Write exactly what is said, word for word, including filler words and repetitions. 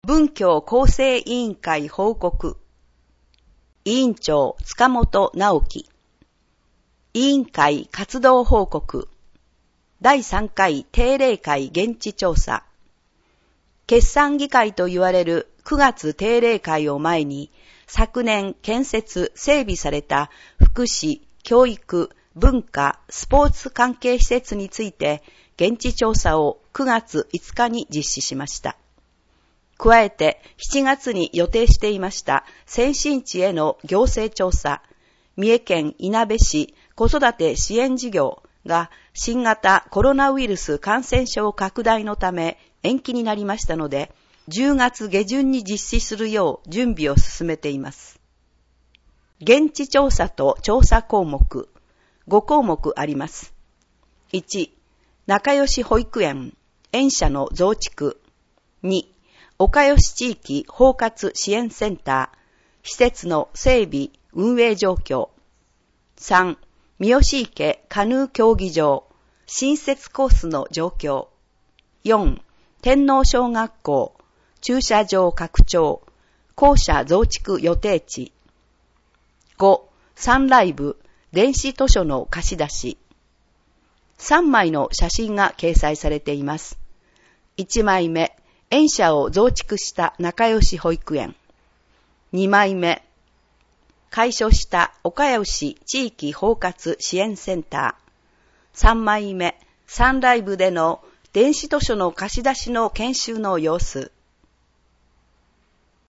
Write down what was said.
文教構成委員会報告。委員長塚本直樹。委員会活動報告。だいさんかい定例会現地調査。決算議会と言われるくがつ定例会を前に、昨年建設・整備された福祉、教育、文化、スポーツ関係施設について現地調査をくがついつかに実施しました。加えてしちがつに予定していました先進地への行政調査、三重県いなべ市子育て支援事業が新型コロナウイルス感染症拡大のため延期になりましたので、じゅうがつげじゅんに実施するよう準備を進めています。現地調査と調査項目、ごこうもくあります。いち、仲良し保育園、園舎の増築。に、岡吉地域包括支援センター、施設の整備、運営状況。さん、三好池カヌー競技場、新設コースの状況。よん、天皇小学校、駐車場拡張、校舎増築予定地。ご、サンライブ、電子図書の貸し出し。さんまいの写真が掲載されています。いちまいめ、園舎を増築した仲良し保育園。にまいめ、改所した岡吉地域包括支援センター。さんまいめ、サンライブでの電子図書の貸し出しの研修の様子。